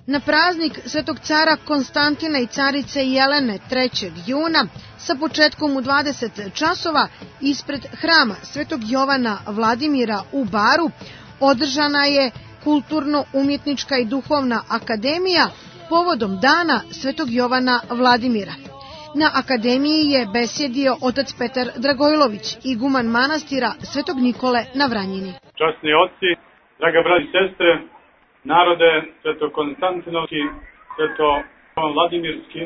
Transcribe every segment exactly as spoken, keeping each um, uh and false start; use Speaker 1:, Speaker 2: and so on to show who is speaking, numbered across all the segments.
Speaker 1: Na praznik Svetog cara Konstantina i carice Jelene trećeg juna sa početkom u dvadeset časova ispred hrama Svetog Jovana Vladimira u Baru održana je Kulturno-umjetnička i duhovna akademija povodom dana Svetog Jovana Vladimira. Na akademiji je besjedio otac Petar Dragojlović, iguman manastira Svetog Nikole na Vranjini.
Speaker 2: Časni oci, draga braći i sestre, narode Sveto-Konstantinovski, Sveto-Vladimirski,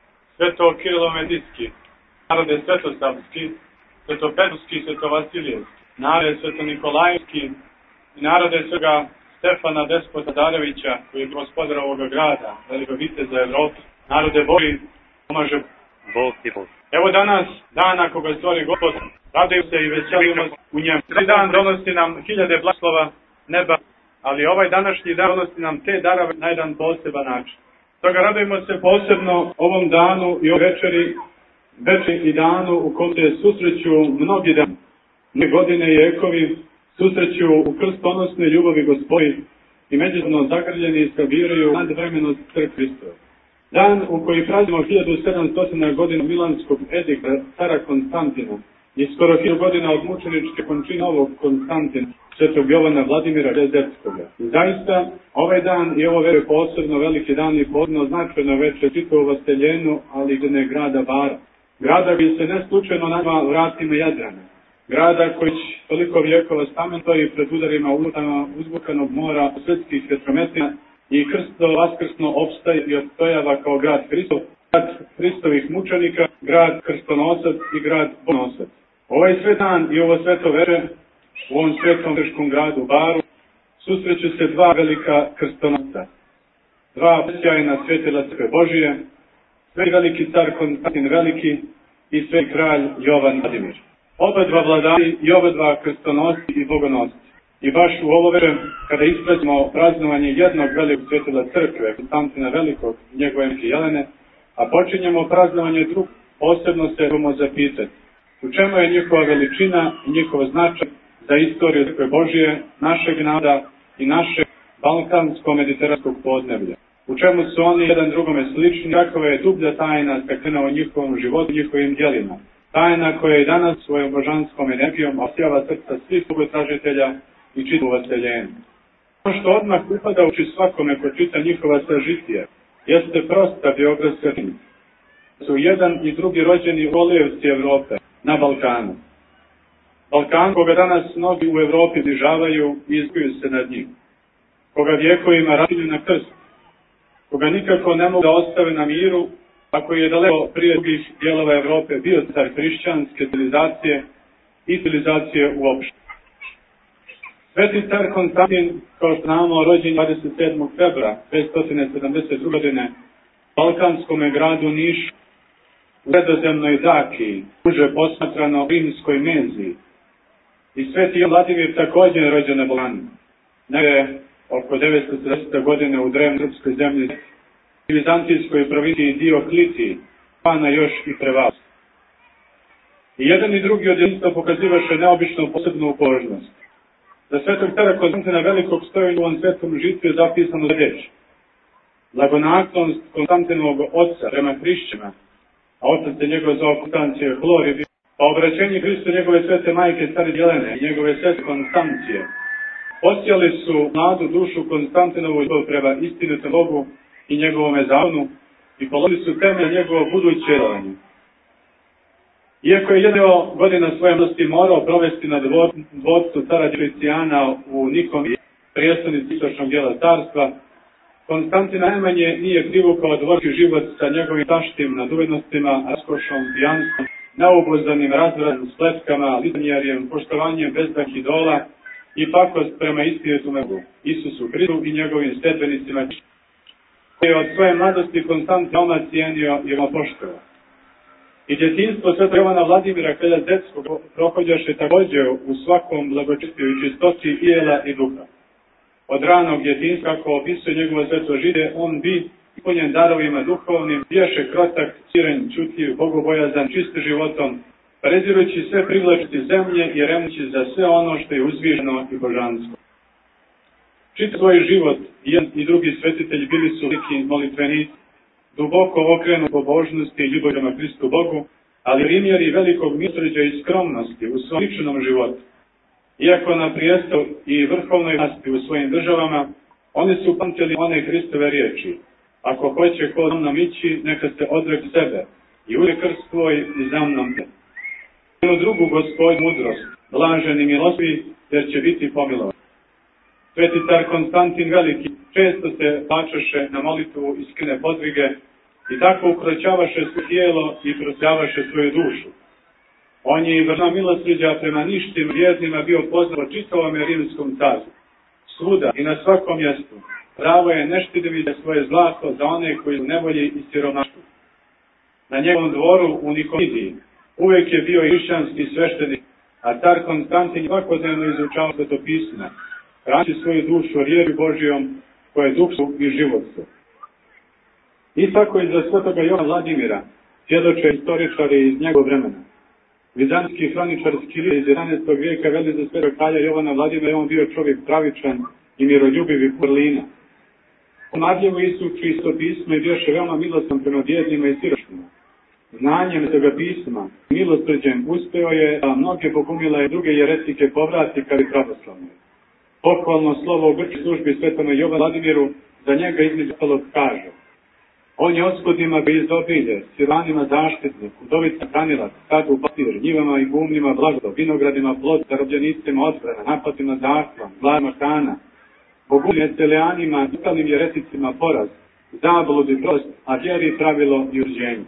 Speaker 2: Sveto-Kirilomedijski, narode Svetosavski, Sveto-Petrski, Sveto-Vasilijevski, narode Sveto-Nikolajevski i narode Svega Stefana Despota Darevića, koji je gospodar ovoga grada, velikog viteza Evrope, narode Boži, pomaže Bog i Bog. Evo danas, dana koga stvori Gospod, raduju se i veselimo u njemu. Taj dan donosi nam hiljade blagoslova neba, ali ovaj današnji dan donosi nam te darove na jedan poseban način. Stoga radujemo se posebno ovom danu i o večeri, večeri i danu u kom se susreću mnogi dan, mnoge godine i ekovi, susreću u krstonosne ljubavi Gospodi i međusobno zagrljeni sabiraju nadvremenost crkve Hristove. Dan u koji prazimo hiljadu sedamsto godina Milanskog edikta cara Konstantina i skoro hiljadu godina od mučeničke končine novog Konstantina, Svetog Jovana Vladimira Rezerskoga. Zaista, ovaj dan i ovo večer posebno veliki dan i posebno značajno večer čitavo Vasteljenu, ali i ne grada Bara. Grada koji se ne slučajno naziva vratima Jadrana. Grada koji toliko vijekova stamen stoji pred udarima ulutama uzbukanog mora svetskih vjetrometina i krsto vaskrsno opstaje i odstojava kao grad Hristov, grad Hristovih mučenika, grad krstonosac i grad bogonosac. Ovaj svet dan i ovo sveto večer u ovom svetom grčkom gradu Baru susreću se dva velika krstonosca, dva sjajna svetila crkve Božije, sveti veliki car Konstantin Veliki i sveti kralj Jovan Vladimir. Oba dva vladari i oba dva krstonosci i bogonosci. I baš u ovo večer, kada ispraćamo praznovanje jednog velikog svetila crkve, Konstantina Velikog i njegove majke Jelene, a počinjemo praznovanje drugog, posebno se trebamo zapitati u čemu je njihova veličina i njihov značaj za istoriju crkve Božije, našeg naroda i našeg balkansko-mediteranskog podneblja. U čemu su oni jedan drugome slični, kakva je dublja tajna sakrivena u njihovom životu i njihovim djelima. Tajna koja i danas svojom božanskom energijom osjava srca svih bogotražitelja i čitavu Vasteljenu. Ono što odmah upada u oči svakome ko čita njihova sažitija, jeste prosta biografska činjenica. Su jedan i drugi rođeni kolijevci Evrope na Balkanu. Balkan koga danas mnogi u Evropi bližavaju i izguju se nad njim. Koga vjekovima rađuju na krst. Koga nikako ne mogu da ostave na miru, ako je daleko prije drugih dijelova Evrope bio car hrišćanske civilizacije i civilizacije uopšte. Sveti car Konstantin, kao što znamo, rođen dvadeset sedmog februara petsto sedamdeset druge godine u balkanskom gradu Nišu, u sredozemnoj Dakiji, uže posmatrano rimskoj Meziji. I sveti Jovan Vladimir također je rođen na Balkanu. Negdje oko devetsto sedamdesete godine u drevnoj srpskoj zemlji i vizantijskoj provinciji Dioklitiji, pana još i prevaz. I jedan i drugi od jedinstva pokazivaše neobičnu posebnu upožnost. Za svetog cara Konstantina Velikog stoji u ovom svetom žitiju zapisano sljedeće. Blagonaklonost Konstantinovog oca prema hrišćanima, a otac je njegov zvao Konstancije Hlori, pa obraćenje Hristu njegove svete majke carice Jelene i njegove sestre Konstancije posijali su mladu dušu Konstantinovu ljubav prema istinitom Bogu i njegovome zakonu i položili su temelj njegovo buduće djelovanje. Iako je jedno godina svoje mladosti morao provesti na dvorcu cara Dioclecijana u Nikomiji, prijestolnici istočnog dijela carstva, Konstantin najmanje nije privukao dvorski život sa njegovim taštim naduvednostima, raskošom, pijanstvom, neobuzdanim razvranim spletkama, licemjerjem, poštovanjem bezdah idola i pakost prema istinitom Bogu, Isusu Hristu i njegovim sledbenicima, koji je od svoje mladosti Konstantin veoma cijenio i veoma poštovao. I djetinjstvo svetog Jovana Vladimira Kralja-Zetskog prohođaše također u svakom blagočestiju i čistoći tijela i duha. Od ranog djetinjstva, kako opisuje njegovo sveto življenje, on bi ispunjen darovima duhovnim, bijaše krotak, siren, čutljiv, bogobojazan, čist životom, prezirujući sve privlačiti zemlje i remući za sve ono što je uzvišeno i božansko. Čitav svoj život jedan i drugi svetitelji bili su veliki molitvenici, duboko okrenu pobožnosti i ljubavi prema Hristu Bogu, ali primjeri velikog milosrđa i skromnosti u svom ličnom životu. Iako na prijestol i vrhovnoj vlasti u svojim državama, oni su pamtili one Hristove riječi: ako hoće ko za mnom ići, neka se odrekne sebe i uzme krst svoj i za mnom te. Jednu drugu Gospodnju mudrost, blažen i milostivi, jer će biti pomilovan. Sveti car Konstantin Veliki često se plačaše na molitvu i skrine podvige i tako ukroćavaše svoje tijelo i prosjavaše svoju dušu. On je i vrlo milosrđa prema ništim vjernima bio poznat po čitavome rimskom carstvu. Svuda i na svakom mjestu pravo je neštidivi svoje zlato za one koji su u nevolji i siromaštvu. Na njegovom dvoru u Nikomidiji uvijek je bio hrišćanski sveštenik, a car Konstantin svakodnevno izučavao svetopisma, hranići svoju dušu riječi Božijom, koje je duh i život su. I tako i za svetoga Jovana Vladimira svjedoče istoričari iz njegovog vremena. Vizantijski hroničarski list iz jedanaestog vijeka veli za svetog kralja Jovana Vladimira je on bio čovjek pravičan i miroljubiv i vrlina. On marljivo isuči istopismo i bioše veoma milostan prema bjednima i siroštima. Znanjem toga pisma, milosrđem, uspeo je da mnoge pogumile i druge jeretike povrati kao i pravoslavne. Pohvalno slovo u grčkoj službi svetome Jovanu Vladimiru za njega između ostalog kaže: on je oskodima izobilje, siranima zaštitnik, udovica hranilac, sadu papir, njivama i gumnima blagodov, vinogradima plod, zarobljenicima odbrana, napatima zahtvan, glavima hrana, bogumlje celijanima i ostalim jereticima poraz, zabludi prost, a vjeri pravilo i urđenje.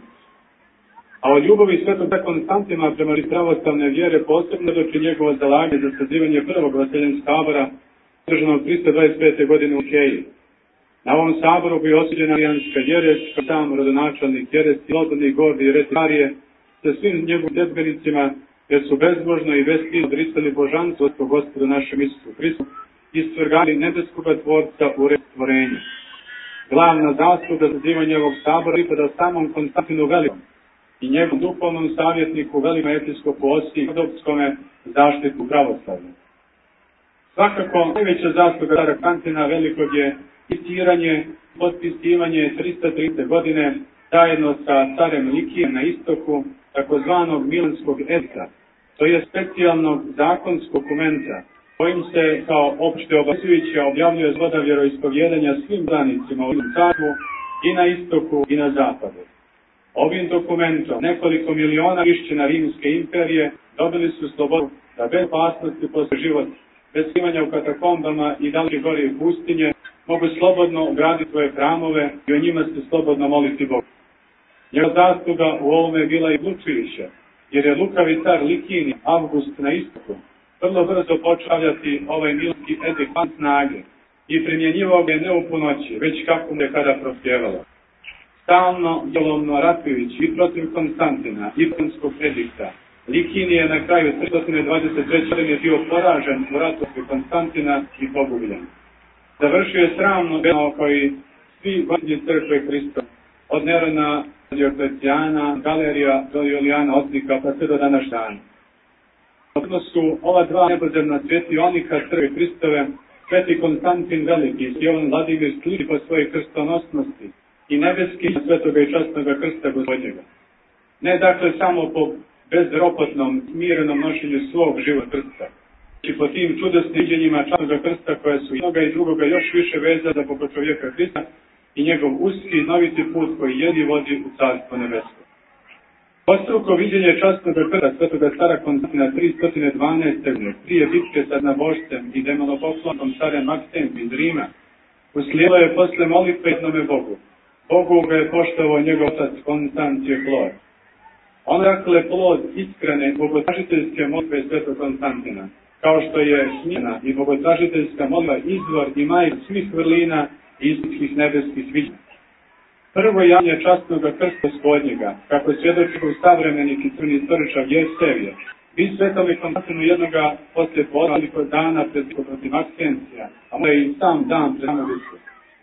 Speaker 2: A o ljubavi svetog Konstantina prema pravoslavne vjere posebno doči njegovo zalaganje za sazivanje prvog vaseljenskog sabora, održanog tristo dvadeset pete godine u Keji. Na ovom saboru bio osuđena arijanska jeres, sam rodonačelnik jeres i Lodani Gordi i Retikarije sa svim njegovim dedbenicima, jer su bezbožno i bestidno odricali božanstvo od Gospodu našem Isusu Hristu i stvrgali nebeskoga tvorca u red stvorenja. Glavna zasluga zazivanja ovog sabora pripada samom Konstantinu Velikom i njegovom duhovnom savjetniku, velikom episkopu Osiji i Ortodokskome zaštitu pravoslavlja. Svakako, najveća zasluga cara Konstantina Velikog je istiranje, potpisivanje tristo trideset godine zajedno sa carem Likijem na istoku takozvanog Milanskog edikta, to je specijalnog zakonskog dokumenta kojim se kao opšte obavezujuće objavljuje sloboda vjeroispovjedanja svim branicima u carstvu i na istoku i na zapadu. Ovim dokumentom nekoliko miliona hrišćana Rimske imperije dobili su slobodu da bez opasnosti po svoj život, bez skrivanja u katakombama i dalje gore i pustinje, mogu slobodno graditi svoje hramove i o njima se slobodno moliti Bogu. Njegova zasluga u ovome je bila i odlučujuća, jer je lukavi car Likini, Avgust na istoku, vrlo brzo počavljati ovaj milski edikt van snage i primjenjivao ga ne u punoći, već kako mu je kada propjevalo. Stalno, djelovno ratujući i protiv Konstantina i Milanskog edikta, Likini je na kraju tristo dvadeset treće godine bio poražen u ratu protiv Konstantina i pogubljen. Završio je sramno delo koji svi voditelji crkve Hrista, od Nerona, Dioklecijana, Galerija do Julijana Otnika, pa sve do današnjeg dana. Odnosno su ova dva nebozemna svjetionika crkve Hristove, sveti Konstantin Veliki i Jovan Vladimir sliči po svojoj krstonosnosti i nebeski svetoga i časnoga krsta Gospodnjega. Ne dakle samo po bezropotnom, smirenom nošenju svog života krsta, i po tim čudesnim viđenjima časnoga krsta koja su jednoga i drugoga još više veza za Boga čovjeka Hrista i njegov uski noviti put koji jedni vodi u carstvo nebesko. Ostruko viđenje časnoga krsta svetoga cara Konstantina tristo dvanaeste. godine prije bitke sa Nabožcem i demonopoklonom carem Maksem iz Rima uslijedilo je posle molitve jednome Bogu. Bogu ga je poštovao njegov otac Konstancije Flor. On dakle plod iskrene bogotražiteljske molitve svetog Konstantina, kao što je smjena i bogotražiteljska molitva izvor i majka svih vrlina i istinskih nebeskih viđenja. Prvo javljanje časnoga krsta Gospodnjega, kako svjedoči u savremenik i crni istoričar Jersevije, bi svetome Konstantinu jednoga poslije poliko dana pred protiv Maksencija, a možda i sam dan pred Samavicu.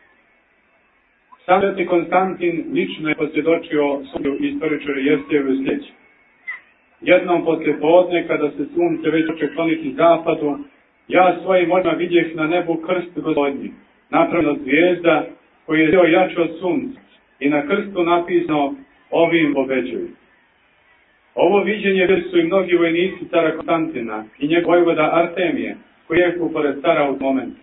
Speaker 2: Sam sveti Konstantin lično je posvjedočio svoju istoričaru Jersevu sljedeće. Jednom poslije podne, kada se sunce već oče kloniti zapadu, Ja svojim očima vidjeh na nebu krst Gospodnji, napravljen od zvijezda, koji je bio jači od sunca, i na krstu napisano ovim pobeđuju. Ovo viđenje bili su i mnogi vojnici cara Konstantina i njegov vojvoda Artemije, koji je pored cara u momentu.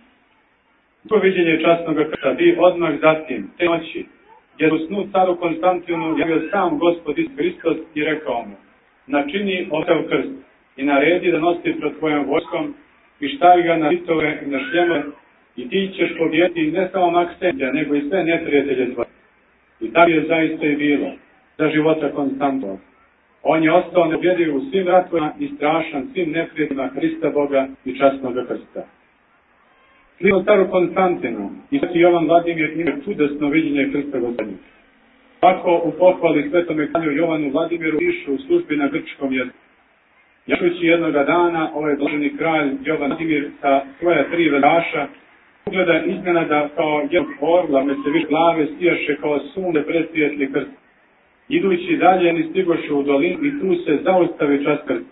Speaker 2: To viđenje časnog krsta bi odmah zatim, te noći, jer u snu caru Konstantinu javio sam Gospod Isus Hristos i rekao mu: načini otav krst i naredi da nosi pred tvojom vojskom i štavi ga na vitove i na šljemove, i ti ćeš pobjediti ne samo Maksenija, nego i sve neprijatelje tvoje. I tako je zaista i bilo za života Konstantinova. On je ostao nepobjediv u svim ratovima i strašan svim neprijateljima Hrista Boga i časnog krsta. Slijedom caru Konstantinu i sveti Jovan Vladimir ima čudesno viđenje krsta Gospodnjeg. Tako u pohvali svetome kralju Jovanu Vladimiru pišu u službi na grčkom jeziku. Jašući jednoga dana, ovaj blaženi kralj Jovan Vladimir sa svoja tri vedaša ugleda iznenada kao jednog orla, me se više glave stijaše kao sunce presvijetli krst. Idući dalje ni stigoše u dolinu i tu se zaustavi čas krst.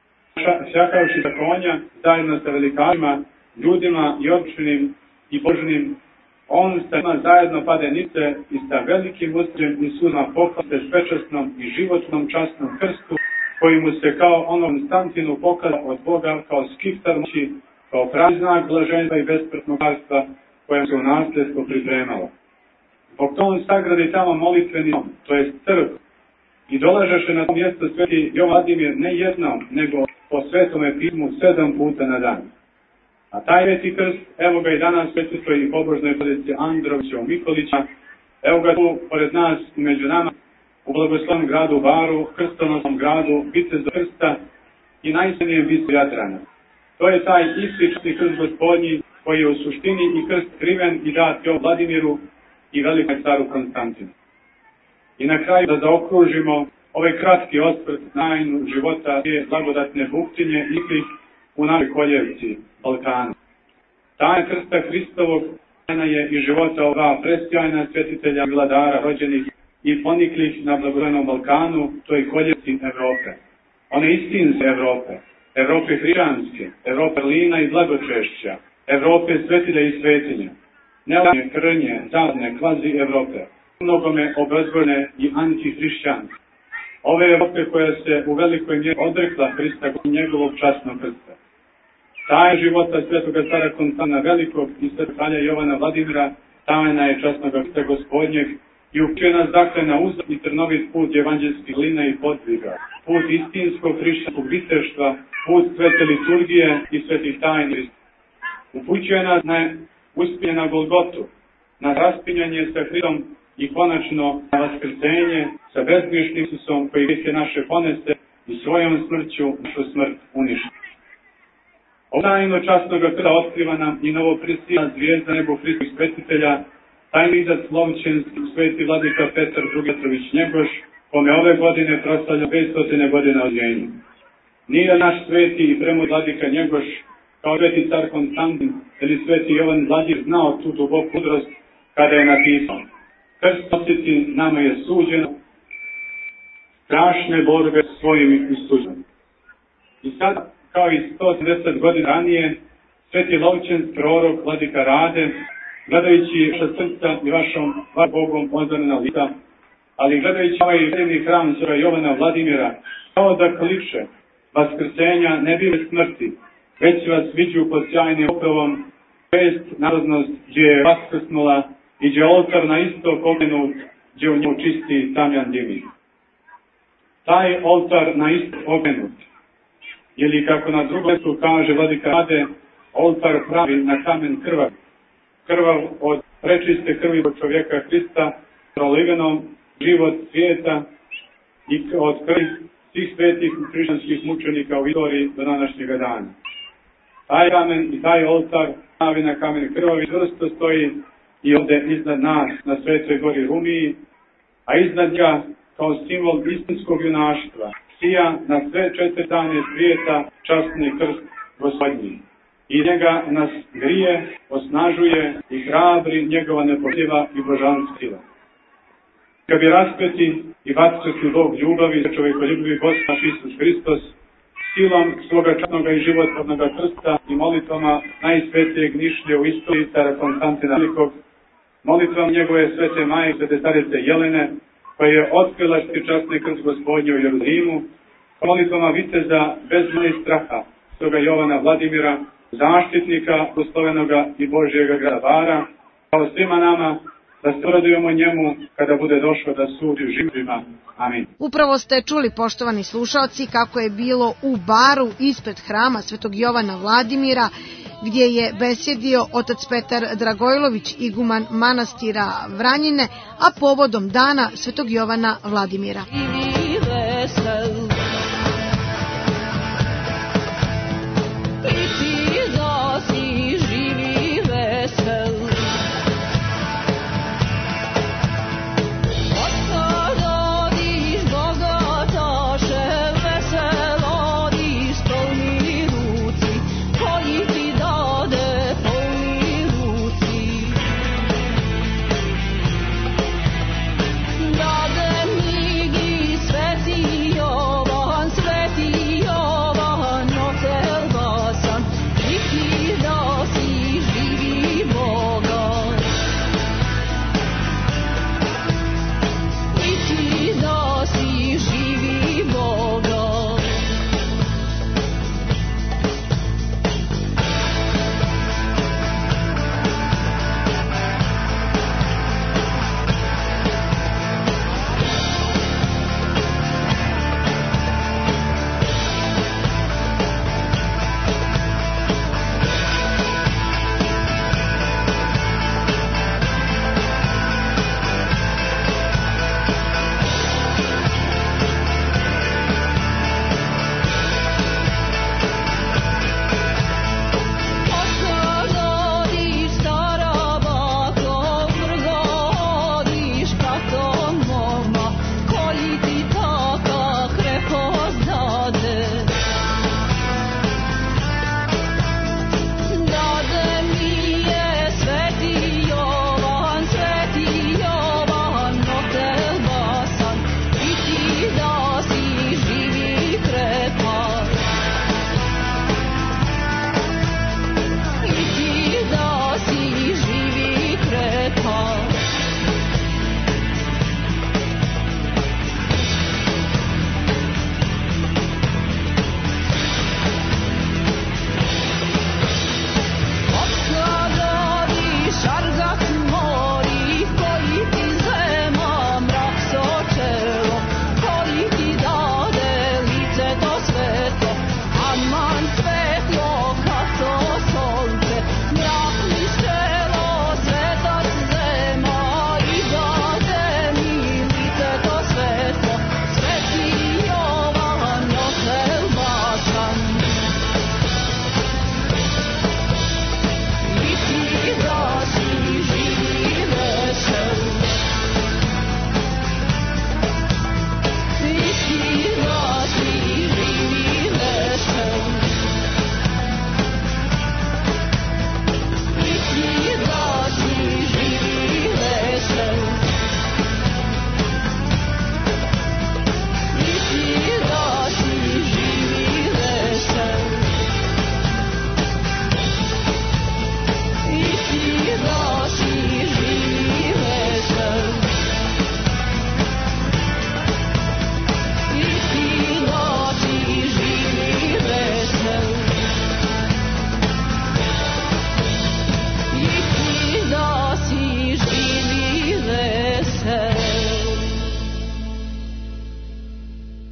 Speaker 2: Šakavši za konja, zajedno sa velikašima, ljudima i običnim i božnim, on sa njima zajedno pade nice i sa velikim usređem i suzama poklase svečasnom i životnom časnom krstu, koji mu se kao onom Konstantinu pokazao od Boga kao skiftar moći, kao pravi znak blaženstva i besmrtnog carstva kojem se u nasljedstvo pripremalo. Zbog to on sagradi tamo molitveni dom, to je crkvu, i dolažeše na to mjesto sveti Jovan Vladimir ne jednom, nego po svetome pismu sedam puta na dan. A taj sveti krst, evo ga i danas svetitoj i pobožnoj podici Androvića Mikolića, evo ga tu pored nas i među nama, u blagoslovnom gradu Baru, krstonosnom gradu, Vitezu krsta i najsvenijem visu Jadrana. To je taj isti časni krst Gospodnji, koji je u suštini i krst kriven i dat Jovan Vladimiru i velikom caru Konstantinu. I na kraju da zaokružimo ovaj kratki osvrt najnu života te blagodatne buktinje i u našoj koljevci, Balkanu. Tajna krsta Hristovog tajna je i života ova presjajna svetitelja i vladara rođenih i poniklih na blagodanom Balkanu, toj koljevci Evrope. One istinske Evrope, Evrope hrišćanske, Evrope lina i blagočešća, Evrope svetilja i svetinja, neovanje, krnje, zapadne, kvazi Evrope, mnogome obrazgojene i antihrišćanske. Ove Evrope koja se u velikoj mjeri odrekla Hrista i njegovog časnog krsta. Taj života svetoga cara Konstantina Velikog i svetog kralja Jovana Vladimira, tajna je časnog krsta Gospodnjeg i upućuje nas dakle na uzak i trnovit put evanđelskih lina i podviga, put istinskog hrišćanskog viteštva, put svete liturgije i svetih tajni. Upućuje nas na uspjenje na Golgotu, na raspinjanje sa Hristom i konačno na vaskrsenje sa bezgriješnim Isusom koji grijehe naše ponese i svojom smrću našu smrt uništi. Ovo tajno časnog krsta otkriva nam i novo prisijena zvijezda nebo Hristovih svetitelja, tajni izac Lovćenski, sveti vladika Petar Drugetrović Njegoš, kome ove godine proslavlja petsto godina rođenja. Nije naš sveti i premud vladika Njegoš, kao sveti car Konstantin ili sveti Jovan Vladimir znao tu duboku mudrost kada je napisao: krst nositi nama je suđeno, strašne borbe svojim istuđenom. I sad, kao i sto osamdeset godina ranije, sveti Lovćenski prorok vladika Rade, gledajući vaša srca i vašom vašom Bogom ozorena lica, ali gledajući ovaj predivni hram cara Jovana Vladimira, kao da kliče vaskrsenja ne bi bez smrti, već vas viđu pod sjajnim opevom, šest narodnost gdje je vaskrsnula i gdje oltar na isto pomenut, gdje u njemu čisti tamjan divi. Taj oltar na isto pomenut, ili kako na drugom mjestu kaže vladika Rade, oltar pravi na kamen krvav, krvav od prečiste krvi od čovjeka Hrista, prolivenom život svijeta i od krvi svih svetih hrišćanskih mučenika u istoriji do današnjega dana. Taj kamen i taj oltar pravi na kamen krvavi čvrsto stoji i ovdje iznad nas na Svetoj gori Rumiji, a iznad njega kao simbol istinskog junaštva sija na sve četiri strane svijeta časni krst Gospodnji. I njega nas grije, osnažuje i hrabri njegova nepoštljiva i božanska sila. Kad bi raspeti i vaskrsli Bog ljubavi za čovjekoljubivi Gospod naš Isus Hristos, silom svoga časnog i životvornog krsta i molitvama najsvetijeg Nišlje u istoriji cara Konstantina Velikog, molitvom njegove svete majke, svete starice Jelene, koja je otkrila časni krst Gospodnje u Jeruzalimu, molitvama viteza bez mali straha, svoga Jovana Vladimira, zaštitnika blagoslovenoga i Božjega grada Bara, kao svima nama, da se radujemo njemu kada bude došao da sudi živima. Amin.
Speaker 1: Upravo ste čuli, poštovani slušalci, kako je bilo u Baru ispred hrama Svetog Jovana Vladimira, gdje je besjedio otac Petar Dragojlović, iguman manastira Vranjine, a povodom dana Svetog Jovana Vladimira.